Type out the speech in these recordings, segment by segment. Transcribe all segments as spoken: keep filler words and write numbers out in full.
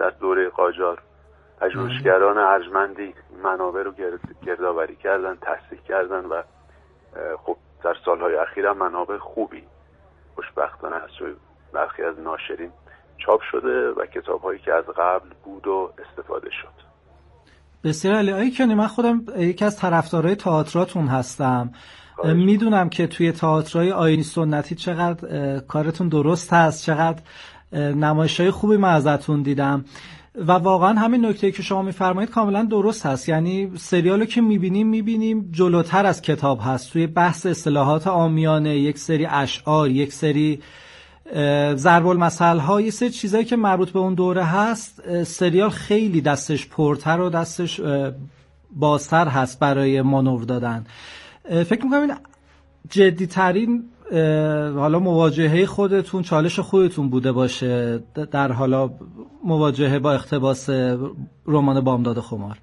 در دوره قاجار پژوهشگران ارجمندی منابع رو گردآوری کردن، تصحیح کردن و خب در سالهای اخیر هم منابع خوبی خوشبختانه از سوی برخی از ناشرین چاپ شده و کتاب‌هایی که از قبل بود و استفاده شد. بسیار عالی. آقای کیانی، من خودم یکی از طرفدارای تئاتراتون هستم. میدونم که توی تئاترای آیینی سنتی چقدر کارتون درست هست، چقدر نمایش‌های خوبی من ازتون دیدم و واقعا همین نکته‌ای که شما میفرمایید کاملا درست هست. یعنی سریالو که میبینیم میبینیم جلوتر از کتاب هست توی بحث اصطلاحات عامیانه، یک سری اشعار، یک سری ضرب المثل ها، یه سری چیزایی که مربوط به اون دوره هست. سریال خیلی دستش پرتر و دستش بازتر هست برای مانور دادن. فکر میکنم این جدی ترین حالا مواجهه خودتون، چالش خودتون بوده باشه در حالا مواجهه با اقتباس رمان بامداد خمار.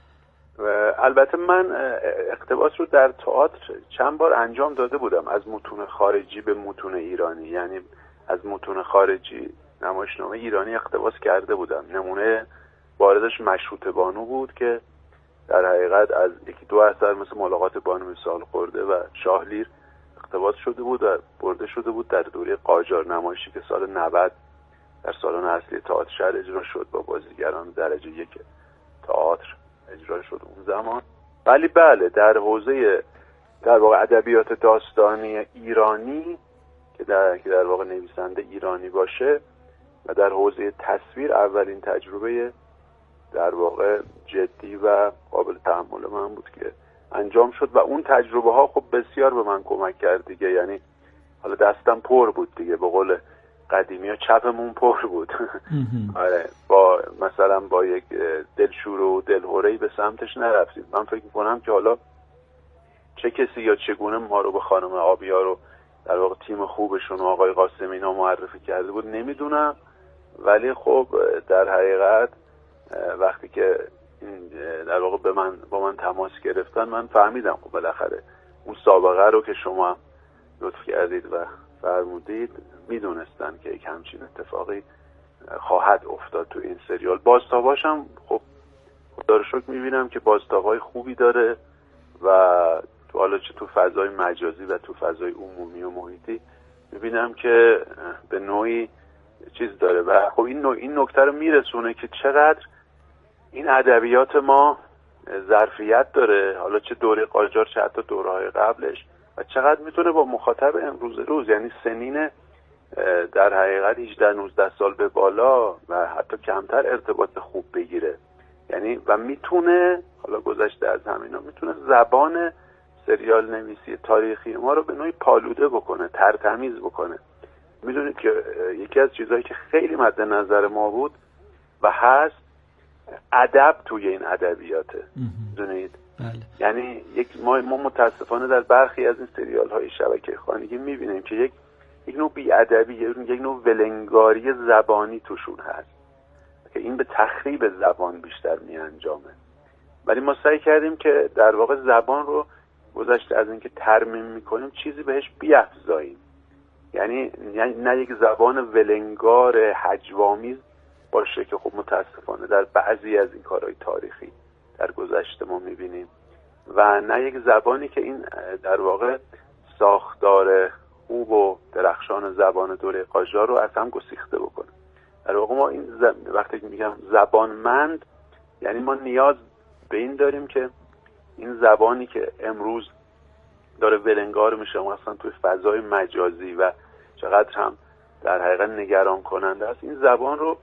البته من اقتباس رو در تئاتر چند بار انجام داده بودم، از متون خارجی به متون ایرانی، یعنی از متون خارجی نمایشنامه ایرانی اقتباس کرده بودم. نمونه واردش مشروطه بانو بود که در حقیقت از یکی دو اثر مثل ملاقات بانو سالخورده و شاهلیر اقتباس شده بود و برده شده بود در دوره قاجار، نمایشی که سال نود در سالن اصلی تئاتر شهر اجرا شد با بازیگران درجه یک تئاتر اجرا شد اون زمان. ولی بله، در حوزه در واقع ادبیات داستانی ایرانی که در که در واقع نویسنده ایرانی باشه و در حوزه تصویر اولین تجربه در واقع جدی و قابل تحمل من بود که انجام شد و اون تجربه ها خب بسیار به من کمک کرد دیگه. یعنی حالا دستم پر بود دیگه، به قول قدیمی ها چپمون پر بود. آره، با مثلا با یک دلشور و دلهوره‌ای به سمتش نرفتیم. من فکر میکنم که حالا چه کسی یا چگونه ما رو به خانم آبیا رو در واقع تیم خوبشون و آقای قاسمی اینا معرفی کرده بود نمیدونم، ولی خب در حقیقت وقتی که در واقع به من با من تماس گرفتن من فهمیدم خب بالاخره اون سابقه رو که شما لطف کردید و فرمودید میدونستن که یک همچین اتفاقی خواهد افتاد تو این سریال. بازتاباش هم خب خدا رو شکر میبینم که بازتابای خوبی داره و تو حالا چه تو فضای مجازی و تو فضای عمومی و محیطی میبینم که به نوعی چیز داره و خب این نوع این نکته رو میرسونه که چقدر این ادبیات ما ظرفیت داره، حالا چه دوره قاجار چه حتی دوره‌های قبلش، و چقدر میتونه با مخاطب امروز روز، یعنی سنین در حقیقت هجده نوزده سال به بالا و حتی کمتر ارتباط خوب بگیره. یعنی و میتونه حالا گذشته از همینا میتونه زبان سریال نویسی تاریخی ما رو به نوعی پالوده بکنه، ترتمیز بکنه. میدونید که یکی از چیزهایی که خیلی مد نظر ما بود و هست ادب توی این ادبیاته. میدونید یعنی یک ما, ما متاسفانه در برخی از این سریال های شبکه خانگی میبینیم که یک یک نوع بی‌ادبی، یک نوع ولنگاری زبانی توشون هست که این به تخریب زبان بیشتر میانجامه. ولی ما سعی کردیم که در واقع زبان رو گذشته از اینکه ترمیم میکنیم چیزی بهش بیافزاییم، یعنی نه یک زبان ولنگار هجوامیز باشه که خب متاسفانه در بعضی از این کارهای تاریخی در گذشته ما میبینیم، و نه یک زبانی که این در واقع ساختار خوب و درخشان زبان دوره قاجار رو از هم گسیخته بکنه. در واقع ما این ز... وقتی میگم زبانمند یعنی ما نیاز به این داریم که این زبانی که امروز داره ولنگار میشه مثلا توی فضای مجازی و چقدر هم در حقیقت نگران کننده است، این زبان رو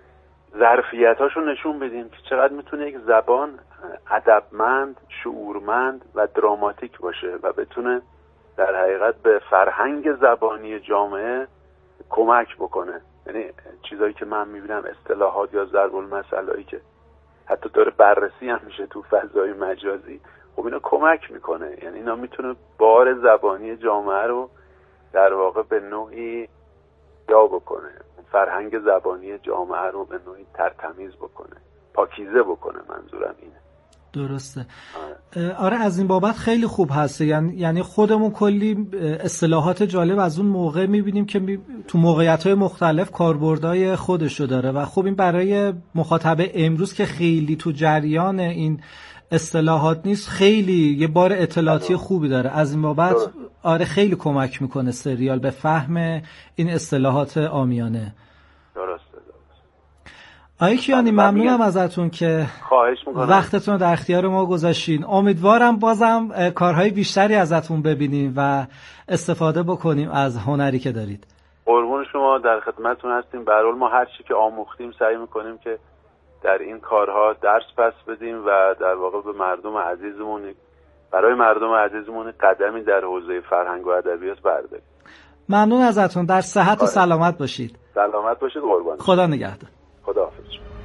ظرفیتاشو نشون بدیم که چقدر میتونه یک زبان ادبمند، شعورمند و دراماتیک باشه و بتونه در حقیقت به فرهنگ زبانی جامعه کمک بکنه. یعنی چیزایی که من میبینم اصطلاحات یا ضرب المثلایی که حتی داره بررسی هم میشه تو فضای مجازی، خب اینا کمک میکنه. یعنی اینا میتونه بار زبانی جامعه رو در واقع به نوعی یا بکنه، فرهنگ زبانی جامعه رو به نوعی ترتمیز بکنه، پاکیزه بکنه. منظورم اینه. درسته. آره از این بابت خیلی خوب هست. یعنی یعنی خودمون کلی اصطلاحات جالب از اون موقع میبینیم که می... تو موقعیت‌های مختلف کاربردهای خودشو داره و خب این برای مخاطب امروز که خیلی تو جریان این اصطلاحات نیست خیلی یه بار اطلاعاتی خوبی داره. از این بابت آره خیلی کمک میکنه سریال به فهم این اصطلاحات عامیانه. درسته. آقای کیانی ممنونم ازتون که وقتتون رو در اختیار ما گذاشتین. امیدوارم بازم کارهای بیشتری ازتون ببینیم و استفاده بکنیم از هنری که دارید. قربون شما، در خدمتتون هستیم. به هر حال ما هر چی که آموختیم سعی میکنیم که در این کارها درس پس بدیم و در واقع به مردم عزیزمون برای مردم عزیزمون قدمی در حوزه فرهنگ و ادبیات برداریم. ممنون ازتون. در صحت و سلامت باشید. سلامت باشید قربان. خدا نگهدار. خداحافظ.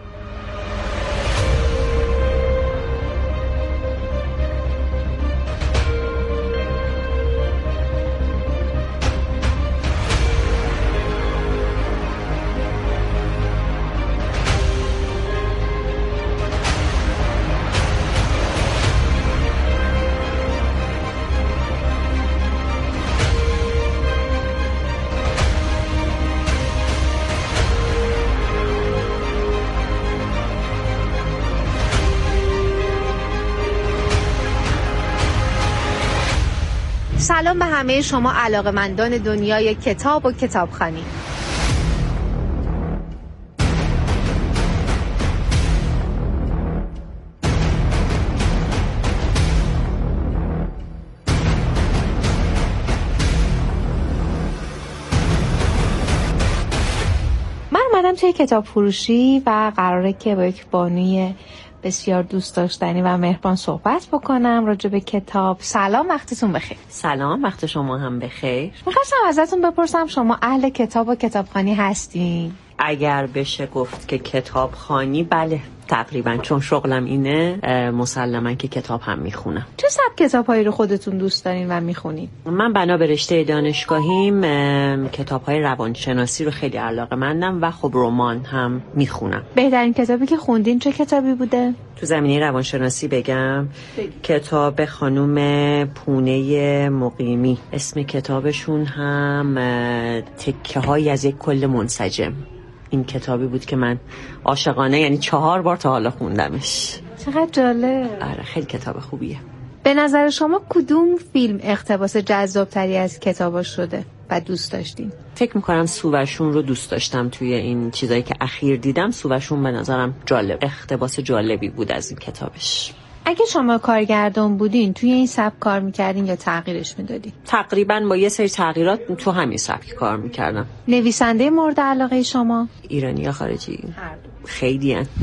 سلام به همه شما علاقه‌مندان دنیای کتاب و کتابخوانی. من اومدم توی کتاب فروشی و قراره که با یک بانوی بسیار دوست داشتنی و مهربان صحبت بکنم راجع به کتاب. سلام، وقتتون بخیر. سلام، وقت شما هم بخیر. می‌خواستم ازتون بپرسم شما اهل کتاب و کتابخوانی هستین؟ اگر بشه گفت که کتابخوانی، بله تقریبا، چون شغلم اینه مسلما که کتاب هم میخونم. چه سبک کتاب‌هایی رو خودتون دوست دارین و میخونین؟ من بنا به رشته دانشگاهیم کتاب‌های روانشناسی رو خیلی علاقه‌مندم و خب رمان هم میخونم. بهترین کتابی که خوندین چه کتابی بوده؟ تو زمینه روانشناسی بگم بگی. کتاب خانم پونه مقیمی، اسم کتابشون هم تکه‌هایی از یک کل منسجم. این کتابی بود که من عاشقانه یعنی چهار بار تا حالا خوندمش. چقدر جالب. آره خیلی کتاب خوبیه. به نظر شما کدوم فیلم اقتباس جذابتری از کتابا شده و دوست داشتین؟ فکر میکنم سووشون رو دوست داشتم. توی این چیزایی که اخیر دیدم سووشون به نظرم جالب، اقتباس جالبی بود از این کتابش. اگه شما کارگردان بودین توی این سبک کار میکردین یا تغییرش میدادین؟ تقریبا با یه سری تغییرات تو همین سبک کار میکردم. نویسنده مورد علاقه شما؟ ایرانی یا خارجی؟ هر دو. خیلی هن.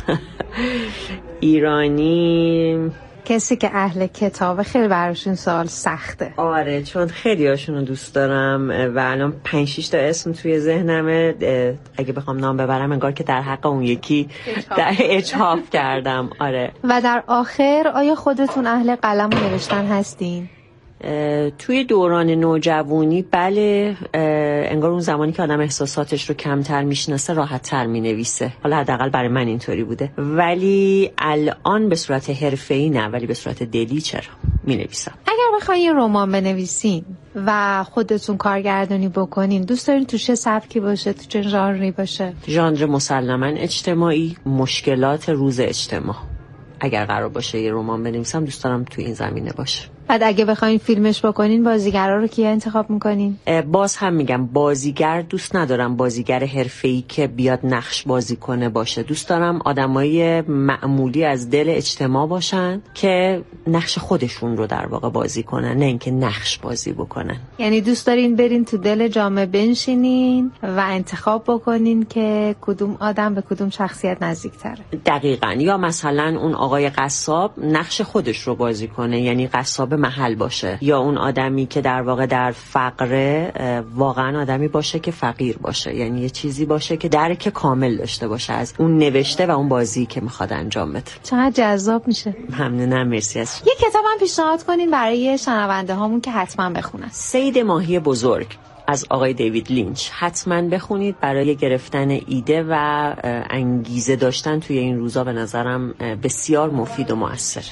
ایرانی کسی که اهل کتابه خیلی براشون سوال سخته. آره چون خیلی هاشون رو دوست دارم و الان پنج شش تا اسم توی ذهنمه. اگه بخوام نام ببرم انگار که در حق اون یکی در اجحاف کردم. آره. و در آخر آیا خودتون اهل قلم و نوشتن هستین؟ توی دوران نوجوانی بله، انگار اون زمانی که آدم احساساتش رو کمتر میشناسه راحت تر مینویسه. حالا حداقل برای من اینطوری بوده، ولی الان به صورت حرفه‌ای نه، ولی به صورت دلی چرا مینویسم. اگر بخواین یه رمان بنویسین و خودتون کارگردانی بکنین دوست دارین تو چه سبکی باشه، تو چه ژانری باشه؟ ژانر مسلماً اجتماعی، مشکلات روز اجتماع. اگر قرار باشه یه رمان بنویسم دوست دارم تو این زمینه باشه. بعد اگه بخواین فیلمش بکنین بازیگرا رو کیا انتخاب میکنین؟ باز هم میگم بازیگر دوست ندارم بازیگر حرفه‌ای که بیاد نقش بازی کنه باشه. دوست دارم آدمای معمولی از دل اجتماع باشن که نقش خودشون رو در واقع بازی کنن، نه اینکه نقش بازی بکنن. یعنی دوست دارین برین تو دل جامعه بنشینین و انتخاب بکنین که کدوم آدم به کدوم شخصیت نزدیک‌تره. دقیقاً. یا مثلا اون آقای قصاب نقش خودش رو بازی کنه، یعنی قصاب محل باشه، یا اون آدمی که در واقع در فقره واقعا آدمی باشه که فقیر باشه، یعنی یه چیزی باشه که درک کامل داشته باشه از اون نوشته و اون بازی که میخواد انجام بده. چقدر جذاب میشه. ممنونم، مرسی از یه کتاب هم پیشنهاد کنین برای شنونده هامون که حتما بخونن. صید ماهی بزرگ. از آقای دیوید لینچ. حتما بخونید برای گرفتن ایده و انگیزه داشتن توی این روزا، به نظرم بسیار مفید و مؤثر.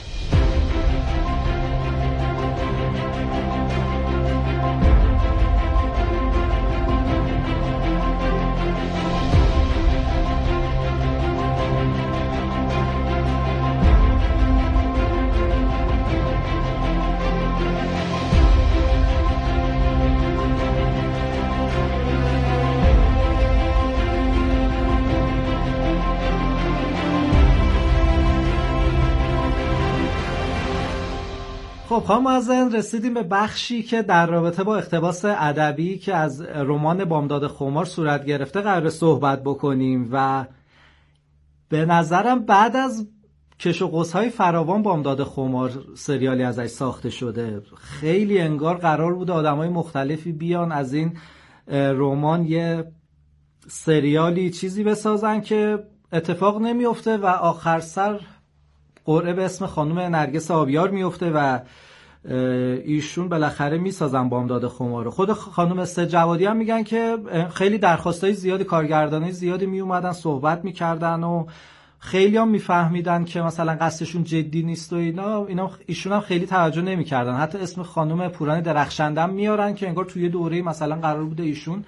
خب خانم معزن، رسیدیم به بخشی که در رابطه با اقتباس ادبی که از رمان بامداد خمار صورت گرفته قرار صحبت بکنیم و به نظرم بعد از کش و قوس‌های فراوان بامداد خمار سریالی ازش ساخته شده. خیلی انگار قرار بود آدمای مختلفی بیان از این رمان یه سریالی چیزی بسازن که اتفاق نمیفته و آخر سر قرعه به اسم خانم نرگس آبیار میفته و ایشون بالاخره میسازن بامداد خمار رو. خود خانم استر جوادی هم میگن که خیلی درخواستای زیادی، کارگردانای زیادی میومدن صحبت میکردن و خیلی هم میفهمیدن که مثلا قصدشون جدی نیست و اینا اینا ایشون هم خیلی توجه نمیکردن. حتی اسم خانم پوران درخشنده میارن که انگار توی دوره مثلا قرار بوده ایشون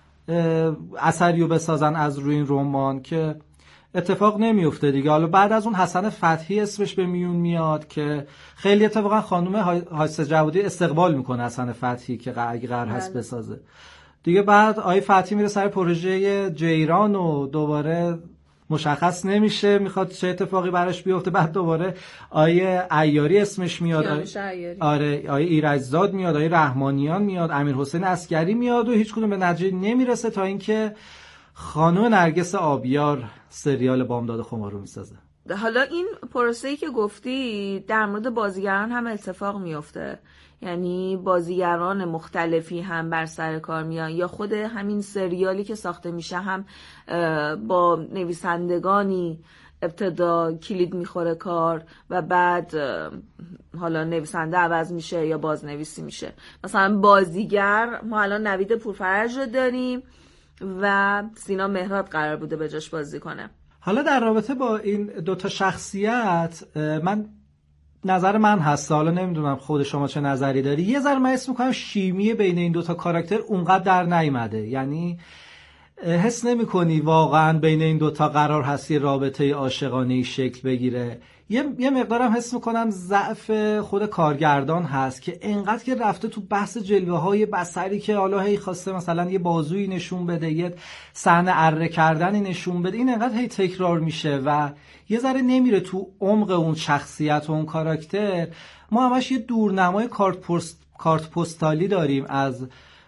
اثریو بسازن از روی این رمان که اتفاق نمیفته دیگه. حالا بعد از اون حسن فتحی اسمش به میون میاد که خیلی اتفاقا خانم حاسه جوادی استقبال میکنه حسن فتحی که اگه قرار هست بسازه دیگه. بعد آقای فتحی میره سر پروژه جیران و دوباره مشخص نمیشه میخواد چه اتفاقی براش بیفته. بعد دوباره آیه عیاری اسمش میاد، آیه آره آیه ایرجزاد میاد، آیه رحمانیان میاد، امیر حسین عسکری میاد و هیچ کدوم به نتیجه نمیرسه تا اینکه خانم نرگس آبیار سریال بامداد خمار رو میسازه. حالا این پروسه‌ای که گفتی در مورد بازیگران هم اتفاق میفته، یعنی بازیگران مختلفی هم بر سر کار میان یا خود همین سریالی که ساخته میشه هم با نویسندگانی ابتدا کلید میخوره کار و بعد حالا نویسنده عوض میشه یا بازنویسی میشه. مثلا بازیگر ما الان نوید پورفرج رو داریم و سینا مهراد قرار بوده به جاش بازی کنه. حالا در رابطه با این دوتا شخصیت من نظر من هست، حالا نمیدونم خود شما چه نظری داری، یه ذره من اسم میکنم شیمی بین این دوتا کاراکتر اونقدر در نیامده. یعنی حس نمی کنی واقعا بین این دوتا قرار هست یه رابطه عاشقانه‌ای شکل بگیره. یه یه مقدارم حس میکنم ضعف خود کارگردان هست که انقدر که رفته تو بحث جلوه های بصری که حالا هی خواسته مثلا یه بازویی نشون بده، یه صحنه اره کردنی نشون بده، این انقدر هی تکرار میشه و یه ذره نمیره تو عمق اون شخصیت و اون کاراکتر. ما همش یه دورنمای کارت پست کارت پستالی داریم از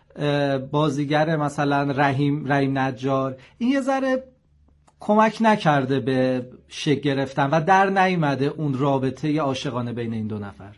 بازیگر مثلا رحیم رحیم نجار. این یه ذره کمک نکرده به شکل گرفتن و در نیامده اون رابطه عاشقانه بین این دو نفر.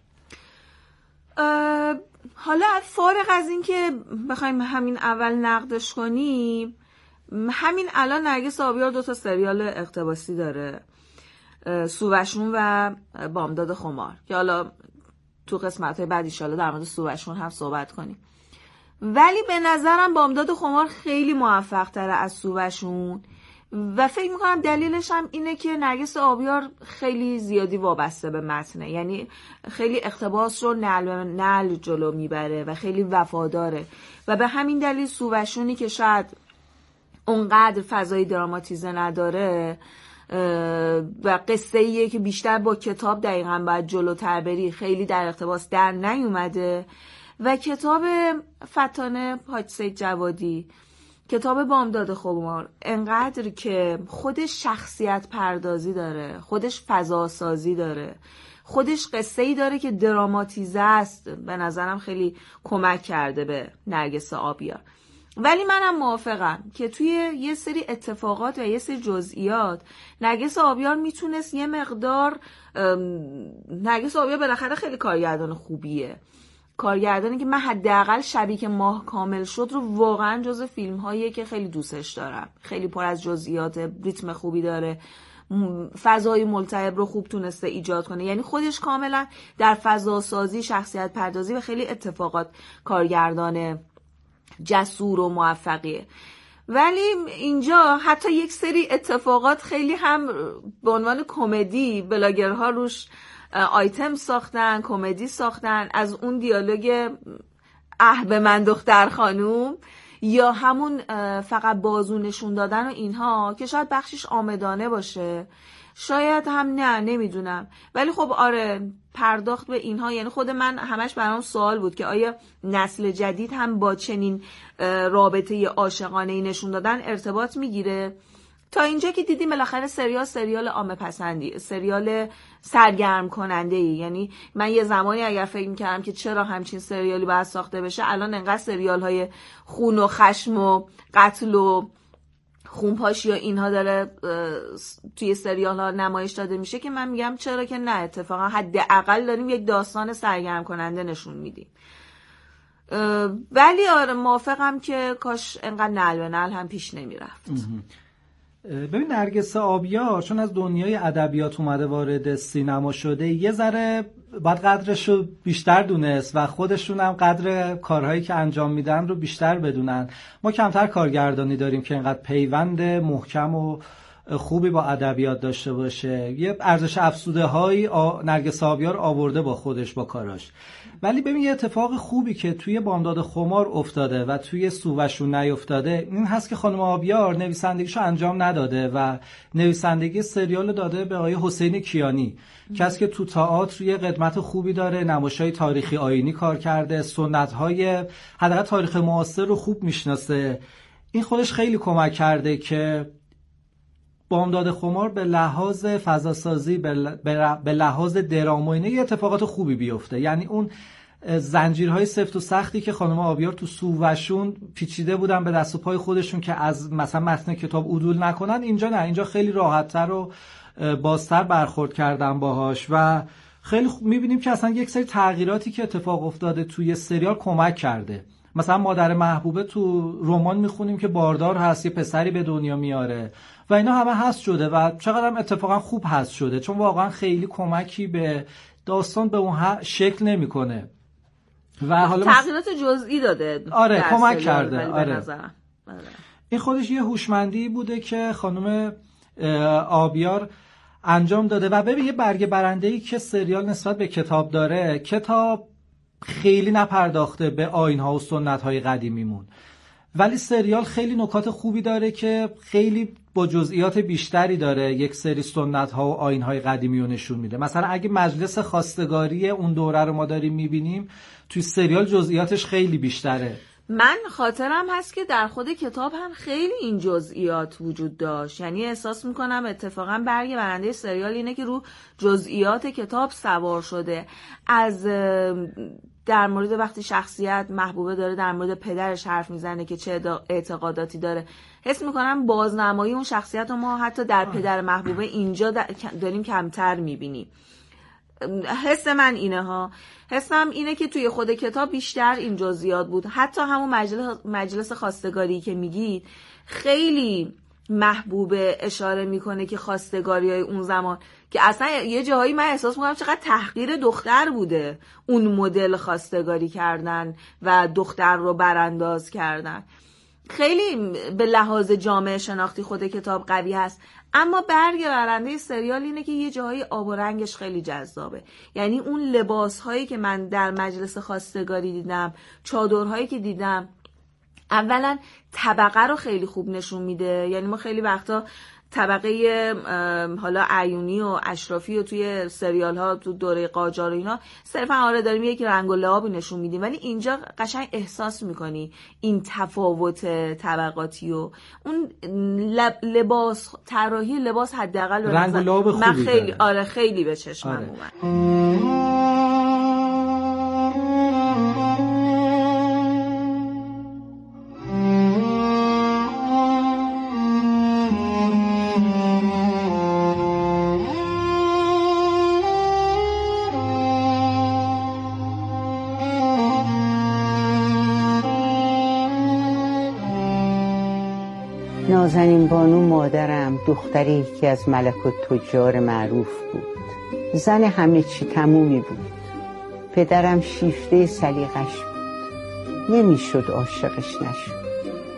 حالا فارغ از این که بخوایم همین اول نقدش کنیم، همین الان نرگس آبیار دو تا سریال اقتباسی داره، سووشون و بامداد خمار، که حالا تو قسمت‌های بعد ان شاءالله در مورد سووشون هم صحبت کنیم. ولی به نظرم بامداد خمار خیلی موفق تره از سووشون و فکر میکنم دلیلش هم اینه که نرگس آبیار خیلی زیادی وابسته به متنه، یعنی خیلی اقتباس رو نعل به نعل جلو میبره و خیلی وفاداره و به همین دلیل سووشونی که شاید اونقدر فضای دراماتیزه نداره و قصه ایه که بیشتر با کتاب دقیقاً باید جلوتر بری، خیلی در اقتباس در نیومده. و کتاب فتانه حاج سید جوادی، کتاب بامداد خمار، انقدر که خودش شخصیت پردازی داره، خودش فضا سازی داره، خودش قصه ای داره که دراماتیزه است، به نظرم خیلی کمک کرده به نرگس آبیار. ولی منم موافقم که توی یه سری اتفاقات و یه سری جزئیات نرگس آبیار میتونست یه مقدار، نرگس آبیار بالاخره خیلی کارگردان خوبیه، کارگردانی که من حداقل شبی که ماه کامل شد رو واقعا جزو فیلم هاییه که خیلی دوستش دارم، خیلی پر از جزئیات، ریتم خوبی داره، فضای ملتهب رو خوب تونسته ایجاد کنه، یعنی خودش کاملا در فضا سازی، شخصیت پردازی و خیلی اتفاقات کارگردان جسور و موفقیه. ولی اینجا حتی یک سری اتفاقات خیلی هم به عنوان کمدی بلاگرها روش آیتم ساختن، کمدی ساختن، از اون دیالوگ اه به من دختر خانوم یا همون فقط بازو نشون دادن و اینها که شاید بخشش آمدانه باشه، شاید هم نه، نمیدونم. ولی خب آره پرداخت به اینها، یعنی خود من همش برام سوال بود که آیا نسل جدید هم با چنین رابطه عاشقانه‌ای نشون دادن ارتباط میگیره؟ تا اینجا که دیدیم بالاخره سریال سریال عامه پسندی، سریال سرگرم کننده ای. یعنی من یه زمانی اگر فکر می‌کردم که چرا همچین سریالی باید ساخته بشه، الان انقدر سریال های خون و خشم و قتل و خونپاشی و اینها داره توی سریال ها نمایش داده میشه که من میگم چرا که نه، اتفاقا حداقل داریم یک داستان سرگرم کننده نشون میدیم. ولی آره موافقم که کاش انقدر نعل به نعل هم پیش نمیرفت. ببین نرگس آبیار چون از دنیای ادبیات اومده وارد سینما شده، یه ذره باید قدرش رو بیشتر دونست و خودشون هم قدر کارهایی که انجام میدن رو بیشتر بدونن. ما کمتر کارگردانی داریم که اینقدر پیوند محکم و خوبی با ادبیات داشته باشه. یه ارزش افزوده هایی نرگس آبیار آورده با خودش با کاراش. ولی ببین یه اتفاق خوبی که توی بامداد خمار افتاده و توی سووشون نیفتاده این هست که خانم آبیار نویسندگیشو انجام نداده و نویسندگی سریال داده به آقای حسین کیانی، کسی که تو تئاتر یه قدمت خوبی داره، نمایش‌های تاریخی آیینی کار کرده، سنت‌های حداقل تاریخ معاصر رو خوب میشناسه. این خودش خیلی کمک کرده که بامداد خمار به لحاظ فضاسازی به لحاظ درام و اینه یه اتفاقات خوبی بیفته. یعنی اون زنجیرهای سفت و سختی که خانم آبیار تو سووشون پیچیده بودن به دست و پای خودشون که از مثلا متن کتاب عدول نکنن، اینجا نه، اینجا خیلی راحت‌تر و بازتر برخورد کردن باهاش و خیلی خوب می‌بینیم که اصلا یک سری تغییراتی که اتفاق افتاده توی سریال کمک کرده. مثلا مادر محبوبه تو رمان میخونیم که باردار هست، یه پسری به دنیا میاره و اینا همه هست شده و چقدر هم اتفاقا خوب هست شده، چون واقعا خیلی کمکی به داستان به اون شکل نمیکنه و حالا تغییرات جزئی داده. آره کمک کرده. آره. آره این خودش یه هوشمندی بوده که خانم آبیار انجام داده. و ببین یه برگ برنده‌ای که سریال نسبت به کتاب داره، کتاب خیلی نپرداخته به آیین‌ها و سنت‌های قدیمیمون، ولی سریال خیلی نکات خوبی داره که خیلی با جزئیات بیشتری داره یک سری سنت‌ها و آیین‌های قدیمی رو نشون میده. مثلا اگه مجلس خواستگاری اون دوره رو ما داریم میبینیم، توی سریال جزئیاتش خیلی بیشتره. من خاطرم هست که در خود کتاب هم خیلی این جزئیات وجود داشت، یعنی احساس میکنم اتفاقا برگ برنده سریال اینه که رو جزئیات کتاب سوار شده. از در مورد وقتی شخصیت محبوبه داره در مورد پدرش حرف میزنه که چه اعتقاداتی داره، حس میکنم بازنمایی اون شخصیت رو ما حتی در پدر محبوبه اینجا داریم کمتر میبینیم. حس من اینه ها، حسم اینه که توی خود کتاب بیشتر این جزئیات بود. حتی همون مجلس مجلس خواستگاری که میگید خیلی محبوبه اشاره میکنه که خواستگاری‌های اون زمان که اصلا یه جاهایی من احساس میکنم چقدر تحقیر دختر بوده اون مدل خواستگاری کردن و دختر رو برانداز کردن. خیلی به لحاظ جامعه شناختی خود کتاب قوی هست، اما برگ برنده سریال اینه که یه جاهای آب و رنگش خیلی جذابه. یعنی اون لباس هایی که من در مجلس خواستگاری دیدم، چادرهایی که دیدم، اولا طبقه رو خیلی خوب نشون میده. یعنی ما خیلی وقتا طبقه حالا عیونی و اشرافی و توی سریال ها تو دوره قاجار و اینا صرفا آره داریم یک رنگ و لعابی نشون میدیم، ولی اینجا قشنگ احساس میکنی این تفاوت طبقاتی و اون لباس طراحی لباس حداقل رنگ و لعاب خوبی من خیلی داره. آره خیلی به چشمم آره. اومد. نازنین بانو مادرم دختری که از ملک التجار معروف بود، زن همه چی تمومی بود. پدرم شیفته سلیقش بود، نمیشد عاشقش نشد.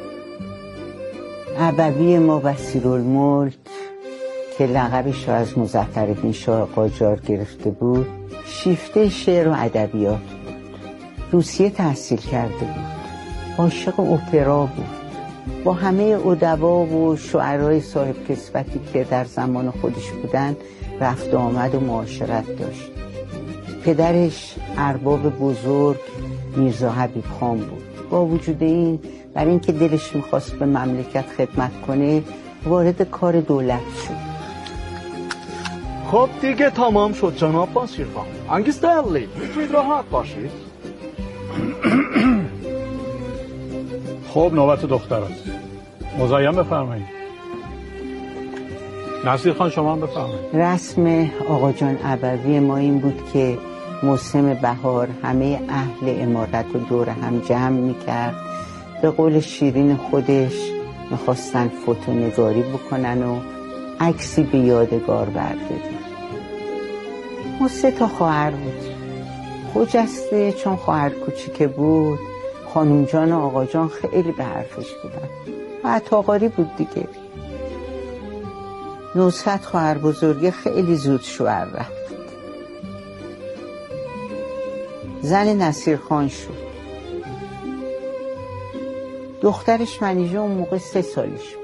ابوی ما بصیرالملک که لقبش رو از مظفرالدین شاه قاجار گرفته بود، شیفته شعر و ادبیات بود. روسیه تحصیل کرده بود. عاشق اپرا بود. با همه ادبا و شعرای صاحب کسوتی که در زمان خودش بودن رفت و آمد و معاشرت داشت. پدرش ارباب بزرگ میرزا حبیب خان بود. با وجود این، برای اینکه دلش میخواست به مملکت خدمت کنه، وارد کار دولت شد. خب دیگه تمام شد جناب بازرگان. انگیسترلی میتونید راحت باشید. خب نوبت دختر است. مزاحم بفرمایید. نصیر خان شما هم بفرمایید. رسم آقا جان ابوی ما این بود که موسم بهار همه اهل عمارت رو دور هم جمع میکرد. به قول شیرین خودش میخواستن فوتونگاری بکنن و عکسی به یادگار بردارن. ما سه تا خواهر بود. خجسته چون خواهر کوچیکه بود، خانم جان و آقا جان خیلی به حرفش بودن و عطاقاری بود دیگه. نصرت خواهر بزرگه خیلی زود شوهر رفت. زن نصیر خان شد. دخترش منیژه اون موقع سه سالش بود.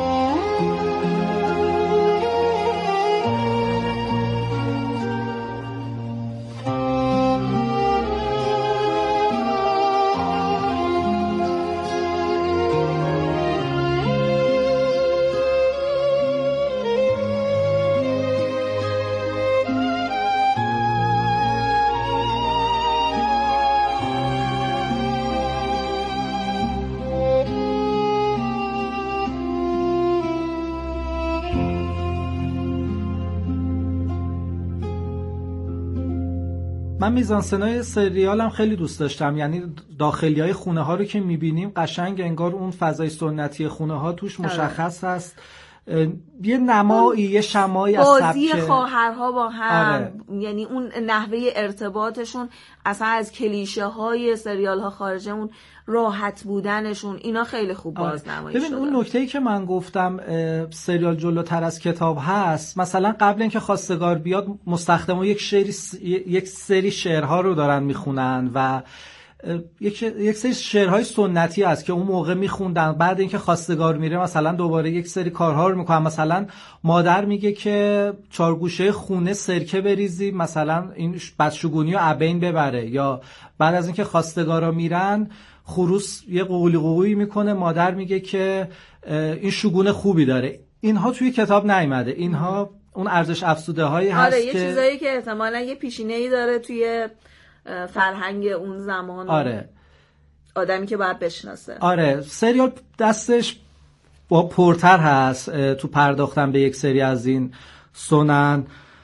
من میزانسنای سریالم خیلی دوست داشتم. یعنی داخلیای خونه ها رو که میبینیم قشنگ انگار اون فضای سنتی خونه ها توش مشخص هست. یه نمایی، یه شمایی از بازی خواهرها با هم. آره. یعنی اون نحوه ارتباطشون اصلا از کلیشه های سریال ها خارجه، اون راحت بودنشون، اینا خیلی خوب بازنمایی شده. ببین اون نکته‌ای که من گفتم سریال جلوتر از کتاب هست، مثلا قبل اینکه خواستگار بیاد مستخدم‌ها یک شعری یک سری شعرها رو دارن میخونن و یک یک سری شعرهای سنتی هست که اون موقع میخوندن. بعد اینکه خواستگار میره مثلا دوباره یک سری کارها رو میکنن. مثلا مادر میگه که چارگوشه خونه سرکه بریزی، مثلا این بدشگونی رو ابین ببره. یا بعد از اینکه خواستگارا میرن خروس یه قوقلی قوقلی میکنه، مادر میگه که این شگون خوبی داره. اینها توی کتاب نیامده. اینها اون ارزش افزوده هایی هست آره، که یه چیزایی که احتمالاً یه پیشینه‌ای داره توی فرهنگ اون زمان. آره، آدمی که باید بشناسه. آره، سریال دستش با پرتر هست تو پرداختن به یک سری از این سنن.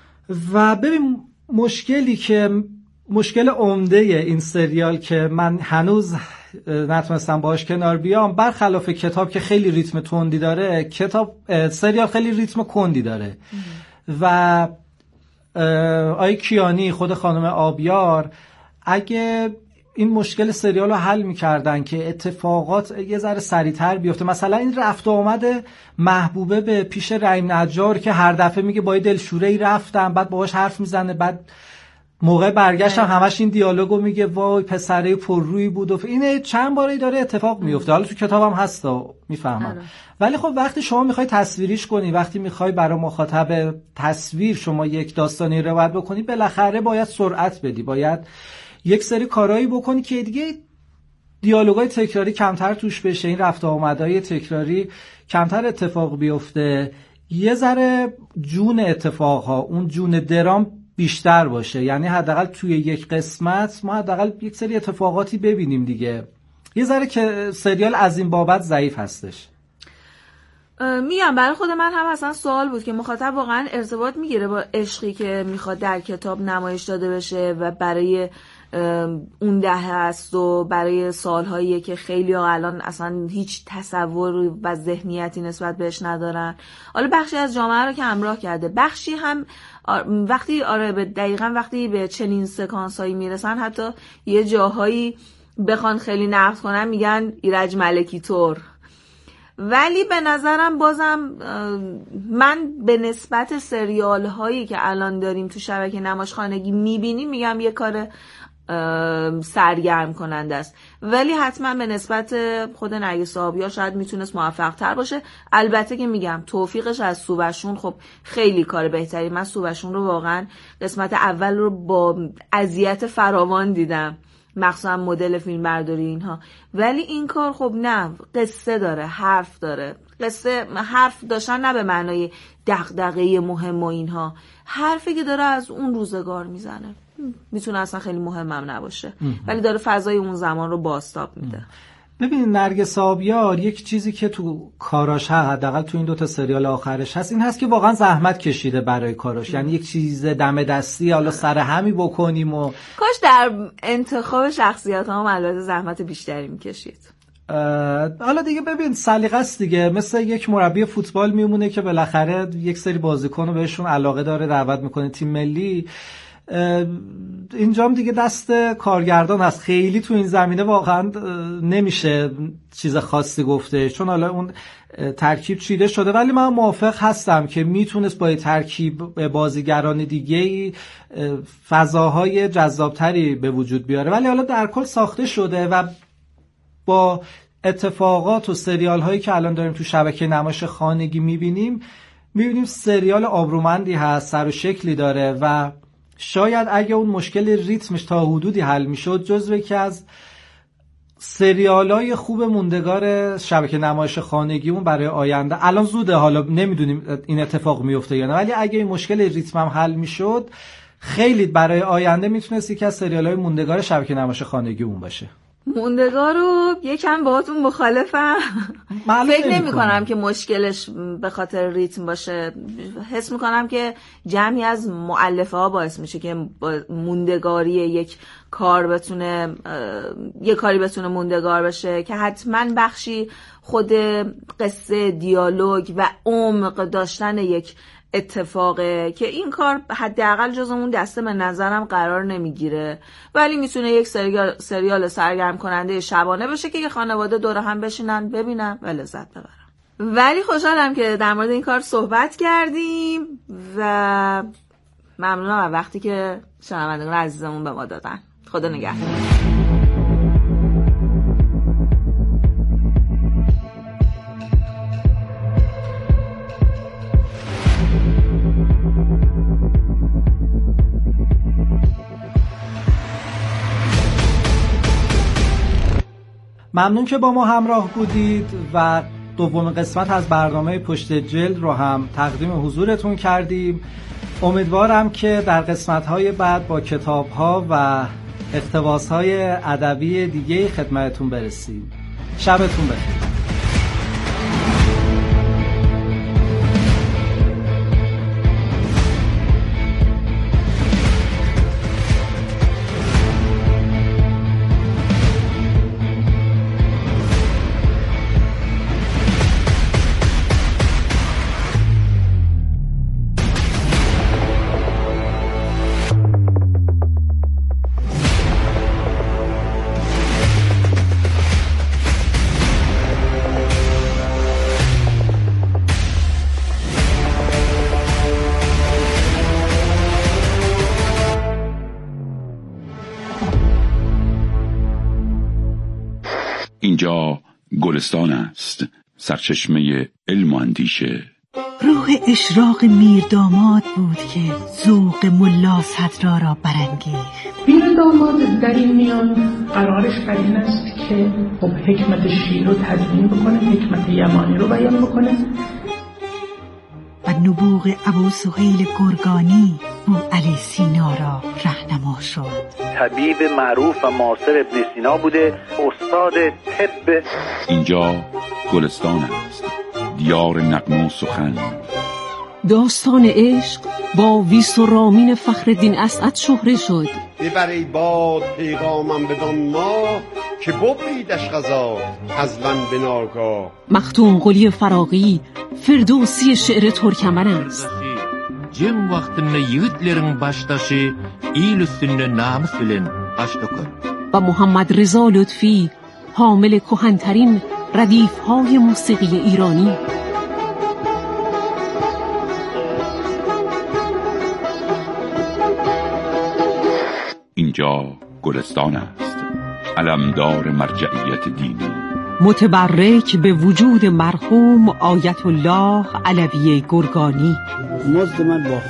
و ببین مشکلی که مشکل عمده این سریال که من هنوز نتونستم باهاش کنار بیام، برخلاف کتاب که خیلی ریتم تندی داره، کتاب سریال خیلی ریتم کندی داره. و آی کیانی، خود خانم آبیار، اگه این مشکل سریال رو حل می‌کردن که اتفاقات یه ذره سریع‌تر بیفته، مثلا این رفت و آمد محبوبه به پیش رحیم نجار که هر دفعه میگه با دلشوره‌ای رفتم، بعد باهاش حرف میزنه، بعد موقع برگشت هم همش این دیالوگو میگه وای پسره پررویی بود و اینه چند باری داره اتفاق میفته. حالا تو کتابم هست میفهمم، ولی خب وقتی شما میخوای تصویریش کنی، وقتی میخوای برای مخاطب تصویر شما یک داستانی روایت بکنی، بالاخره باید سرعت بدی، باید یک سری کارهایی بکنی که دیگه دیالوگای تکراری کمتر توش بشه، این رفت و آمدهای تکراری کمتر اتفاق بیفته، یه ذره جون اتفاقها، اون جون درام بیشتر باشه. یعنی حداقل توی یک قسمت ما حداقل یک سری اتفاقاتی ببینیم دیگه. یه ذره که سریال از این بابت ضعیف هستش. میگم برای خود من هم اصلا سوال بود که مخاطب واقعا ارتباط میگیره با عشقی که میخواد در کتاب نمایش داده بشه و برای اون دهه است و برای سالهایی که خیلی ها الان اصلا هیچ تصور و ذهنیتی نسبت بهش ندارن. حالا بخشی از جامعه رو که همراه کرده، بخشی هم وقتی آره به دقیقاً وقتی به چنین سکانس هایی میرسن حتی یه جاهایی بخوان خیلی نقد کنن میگن ایرج ملکی طور. ولی به نظرم بازم من به نسبت سریال هایی که الان داریم تو شبکه نمایشخانگی میبینیم میگم یه کار سرگرم کننده است، ولی حتما به نسبت خود نرگس آبیار شاید میتونست موفق تر باشه. البته که میگم توفیقش از سوبشون خب خیلی کار بهتری. من سوبشون رو واقعا قسمت اول رو با اذیت فراوان دیدم، مخصوصا مدل فیلم برداری اینها، ولی این کار خب نه، قصه داره، حرف داره. قصه حرف داشتن نه به معنای دغدغه مهم و اینها، حرفی که داره از اون روزگار میزنه، میتونه اصلا خیلی مهمم نباشه ولی داره فضای اون زمان رو بازتاب میده. ببین نرگس آبیار یک چیزی که تو کاراش هست، حداقل تو این دوتا سریال آخرش هست، این هست که واقعا زحمت کشیده برای کاراش. یعنی یک چیز دم دستی حالا سر همی بکنیم و کاش در انتخاب شخصیت هم البته زحمت بیشتری میکشید. حالا دیگه ببین سلیقه است دیگه، مثل یک مربی فوتبال میمونه که بالاخره یک سری بازیکن رو بهشون علاقه داره دعوت میکنه تیم ملی. اینجام دیگه دست کارگردان هست. خیلی تو این زمینه واقعا نمیشه چیز خاصی گفته، چون حالا اون ترکیب چیده شده، ولی من موافق هستم که میتونست با ترکیب بازیگران دیگه فضاهای جذابتری به وجود بیاره، ولی حالا در کل ساخته شده و با اتفاقات و سریال هایی که الان داریم تو شبکه نمایش خانگی میبینیم میبینیم سریال آبرومندی هست، سر و شکلی داره و شاید اگه اون مشکل ریتمش تا حدودی حل میشد جزو یکی از سریالای خوب موندگار شبکه نمایش خانگیمون برای آینده. الان زوده، حالا نمیدونیم این اتفاق میفته یا نه، ولی اگه این مشکل ریتم هم حل میشد خیلی برای آینده میتونست یکی از سریالای موندگار شبکه نمایش خانگیمون باشه. موندگار رو یکم باهاتون مخالفم. فکر نمی کنم که مشکلش به خاطر ریتم باشه. حس میکنم که جمعی از مؤلفه ها باعث میشه که موندگاری یک کار بتونه یک کاری بتونه موندگار بشه، که حتما بخشی خود قصه، دیالوگ و عمق داشتن یک اتفاقه که این کار حداقل جز اون دسته به نظرم قرار نمیگیره، ولی میتونه یک سریال سریال سرگرم کننده شبانه باشه که یه خانواده دور هم بشینن ببینن و لذت ببرن. ولی خوشحالم که در مورد این کار صحبت کردیم و ممنونم از وقتی که شنوندگان عزیزمون به ما دادن. خدا نگهدار. ممنون که با ما همراه بودید و دومین قسمت از برنامه پشت جلد رو هم تقدیم حضورتون کردیم. امیدوارم که در قسمت‌های بعد با کتاب‌ها و اقتباس‌های ادبی دیگه خدمتتون برسیم. شبتون بخیر. اینجا گلستان است، سرچشمه علم و اندیشه. روح اشراق میرداماد بود که ذوق ملا صدرا را برانگیخت. میرداماد در این میان قرارش بر این است که خب حکمت شیر رو تدوین بکنه، حکمت یمانی رو بیان بکنه. و نبوغ ابو سهیل گرگانی بو علی سینا را رهنما شد. طبیب معروف و معاصر ابن سینا بوده، استاد طب. اینجا گلستان است، دیار نغمه و سخن. داستان عشق با ویس و رامین فخرالدین اسعد شهره شد. ببری باد پیغامم بدان ما که ببریدش غذا هزلن به ناگاه. مختوم قلی فراغی فردوسی شعر ترکمن است. Cem vaxtında yiğitlerin baştaşı il üstünde namus bilen aç dokun. و محمد رضا لطفی حامل کهن‌ترین ردیف‌های موسیقی ایرانی. اینجا گلستان است، علمدار مرجعیت دینی، متبرک به وجود مرحوم آیت الله علوی گرگانی. مزد من با